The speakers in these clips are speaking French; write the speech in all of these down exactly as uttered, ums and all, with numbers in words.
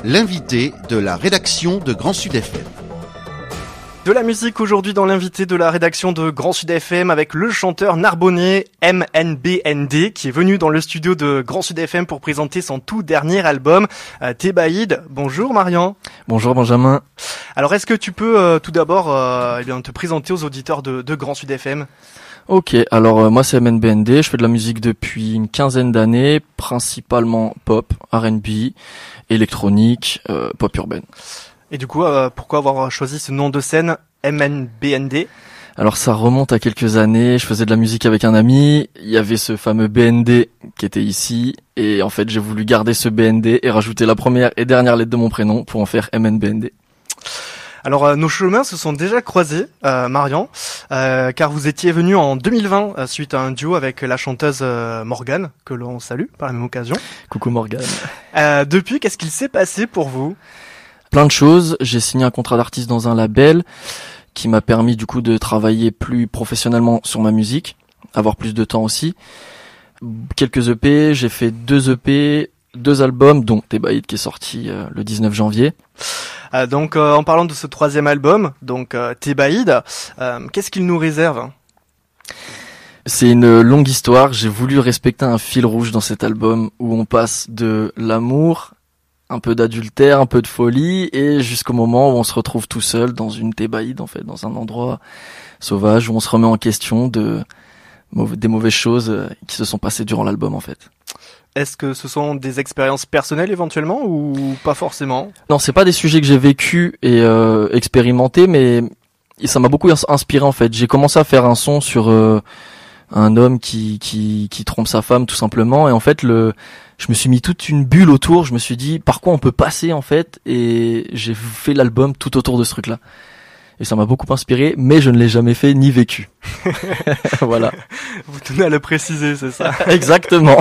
l'invité de la rédaction de Grand Sud F M. De la musique aujourd'hui dans l'invité de la rédaction de Grand Sud F M avec le chanteur narbonnais M N B N D qui est venu dans le studio de Grand Sud F M pour présenter son tout dernier album, euh, Thébaïde. Bonjour Marian. Bonjour Benjamin. Alors est-ce que tu peux euh, tout d'abord euh, eh bien, te présenter aux auditeurs de, de Grand Sud F M? Ok, alors euh, moi c'est M N B N D, je fais de la musique depuis une quinzaine d'années, principalement pop, R and B, électronique, euh, pop urbaine. Et du coup, euh, pourquoi avoir choisi ce nom de scène, M N B N D? Alors ça remonte à quelques années, je faisais de la musique avec un ami, il y avait ce fameux B N D qui était ici, et en fait j'ai voulu garder ce B N D et rajouter la première et dernière lettre de mon prénom pour en faire M N B N D. Alors euh, nos chemins se sont déjà croisés, euh, Marian, euh, car vous étiez venu en deux mille vingt euh, suite à un duo avec la chanteuse euh, Morgane, que l'on salue par la même occasion. Coucou Morgane. Euh, depuis, qu'est-ce qu'il s'est passé pour vous? Plein de choses, j'ai signé un contrat d'artiste dans un label qui m'a permis du coup de travailler plus professionnellement sur ma musique, avoir plus de temps aussi. Quelques E P, j'ai fait deux E P, deux albums, dont Thébaïde qui est sorti euh, le dix-neuf janvier. Euh, donc euh, en parlant de ce troisième album, donc euh, Thébaïde, euh, qu'est-ce qu'il nous réserve? C'est une longue histoire, j'ai voulu respecter un fil rouge dans cet album où on passe de l'amour, un peu d'adultère, un peu de folie, et jusqu'au moment où on se retrouve tout seul dans une Thébaïde, en fait, dans un endroit sauvage où on se remet en question de des mauvaises choses qui se sont passées durant l'album, en fait. Est-ce que ce sont des expériences personnelles éventuellement ou pas forcément? Non, c'est pas des sujets que j'ai vécu et euh, expérimenté, mais ça m'a beaucoup inspiré en fait. J'ai commencé à faire un son sur euh, un homme qui qui qui trompe sa femme tout simplement, et en fait le je me suis mis toute une bulle autour. Je me suis dit par quoi on peut passer en fait, et j'ai fait l'album tout autour de ce truc-là. Et ça m'a beaucoup inspiré, mais je ne l'ai jamais fait ni vécu. Voilà. Vous tenez à le préciser, c'est ça? Exactement.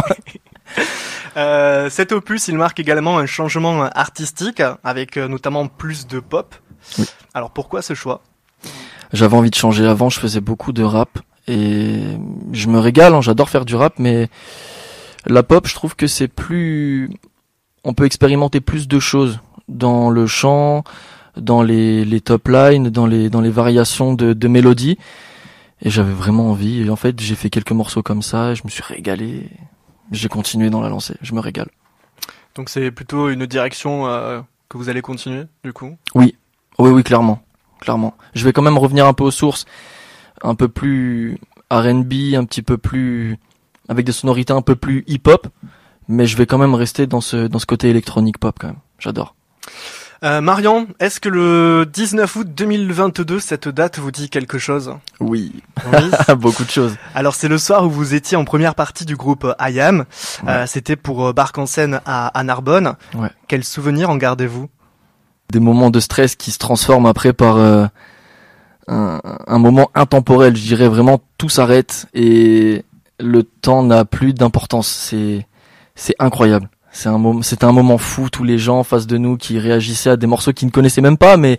Euh, cet opus, il marque également un changement artistique avec euh, notamment plus de pop. Oui. Alors pourquoi ce choix? J'avais envie de changer. Avant, je faisais beaucoup de rap et je me régale, hein, j'adore faire du rap, mais la pop, je trouve que c'est plus, on peut expérimenter plus de choses dans le chant, dans les, les top lines, dans les, dans les variations de, de mélodies. Et j'avais vraiment envie. Et en fait, j'ai fait quelques morceaux comme ça et je me suis régalé. J'ai continué dans la lancée, je me régale. Donc c'est plutôt une direction euh, que vous allez continuer, du coup? Oui, oui, oui, clairement, clairement. Je vais quand même revenir un peu aux sources, un peu plus R and B, un petit peu plus, avec des sonorités un peu plus hip-hop, mais je vais quand même rester dans ce dans ce côté électronique pop quand même. J'adore. Euh, Marian, est-ce que le dix-neuf août deux mille vingt-deux, cette date vous dit quelque chose? Oui, oui. Beaucoup de choses. Alors c'est le soir où vous étiez en première partie du groupe I A M. Ouais. Euh, c'était pour Barque en scène à, à Narbonne. Ouais. Quels souvenirs en gardez-vous? Des moments de stress qui se transforment après par euh, un, un moment intemporel. Je dirais vraiment tout s'arrête et le temps n'a plus d'importance. C'est c'est incroyable. C'est un moment, c'était un moment fou, tous les gens en face de nous qui réagissaient à des morceaux qu'ils ne connaissaient même pas, mais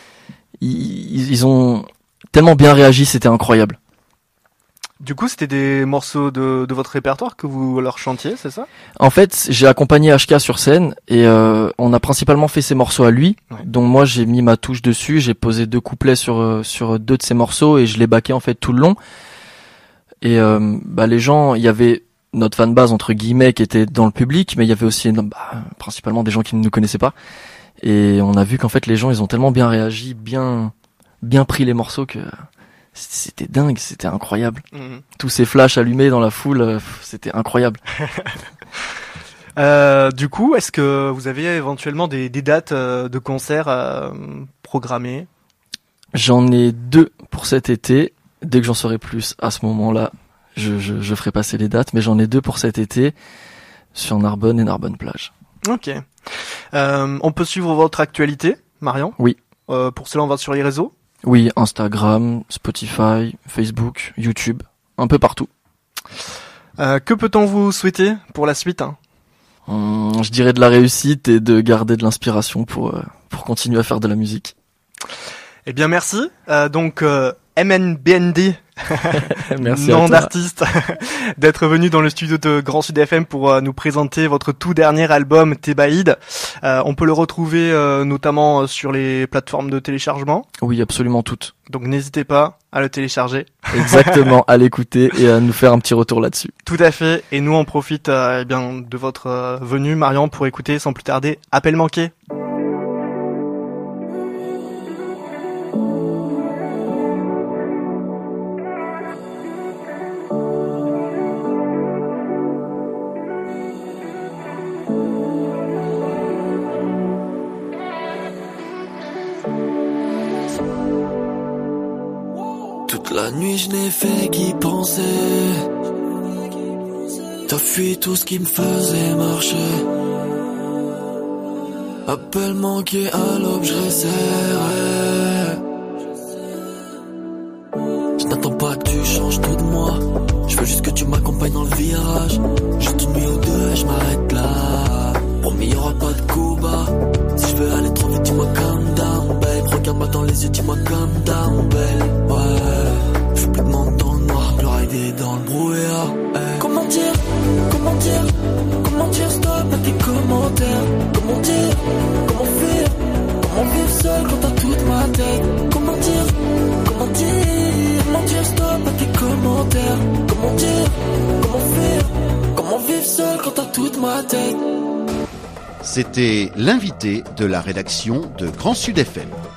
ils, ils ont tellement bien réagi, c'était incroyable. Du coup, c'était des morceaux de, de votre répertoire que vous leur chantiez, c'est ça? En fait, j'ai accompagné H K sur scène et euh, on a principalement fait ces morceaux à lui. Ouais. Donc moi, j'ai mis ma touche dessus, j'ai posé deux couplets sur sur deux de ces morceaux et je l'ai backé en fait tout le long. Et euh, bah les gens, il y avait notre fanbase entre guillemets qui était dans le public, mais il y avait aussi bah, principalement des gens qui ne nous connaissaient pas, et on a vu qu'en fait les gens ils ont tellement bien réagi, bien bien pris les morceaux que c'était dingue, c'était incroyable. Mmh. Tous ces flashs allumés dans la foule, c'était incroyable. euh, du coup, est-ce que vous avez éventuellement des, des dates de concerts euh, programmées? J'en ai deux pour cet été. Dès que j'en saurai plus à ce moment-là, Je, je, je ferai passer les dates, mais j'en ai deux pour cet été sur Narbonne et Narbonne plage. Ok. Euh, on peut suivre votre actualité, Marian? Oui. Euh, pour cela, on va sur les réseaux? Oui, Instagram, Spotify, Facebook, YouTube, un peu partout. Euh, que peut-on vous souhaiter pour la suite, hein? hum, Je dirais de la réussite et de garder de l'inspiration pour euh, pour continuer à faire de la musique. Eh bien, merci. Euh, donc, euh, M N B N D Merci nom à toi. d'artiste, d'être venu dans le studio de Grand Sud F M pour euh, nous présenter votre tout dernier album Thébaïde. Euh, on peut le retrouver euh, notamment sur les plateformes de téléchargement. Oui, absolument toutes. Donc n'hésitez pas à le télécharger. Exactement, à l'écouter et à nous faire un petit retour là-dessus. Tout à fait. Et nous on profite euh, eh bien de votre euh, venue, Marion, pour écouter sans plus tarder Appel manqué. Toute la nuit je n'ai fait qu'y penser. T'as fui tout ce qui me faisait marcher. Appel manqué à l'aube, je resserrais. Je n'attends pas que tu changes tout de moi. Je veux juste que tu m'accompagnes dans le virage. Juste une nuit ou deux, je m'arrête là. Promis, y'aura pas de coup bas. Si je veux aller trop vite, dis-moi calm down, babe. Regarde-moi dans les yeux, dis-moi calm down, babe. Ouais, je veux plus de monde dans le noir, plus rider dans le brouillard. Hey. Comment dire, comment dire, comment dire stop à tes commentaires. Comment dire, comment faire, comment vivre seul quand t'as toute ma tête. Comment dire, comment dire, comment dire stop à tes commentaires. Comment dire, comment faire, comment vivre seul quand t'as toute ma tête. C'était l'invité de la rédaction de Grand Sud F M.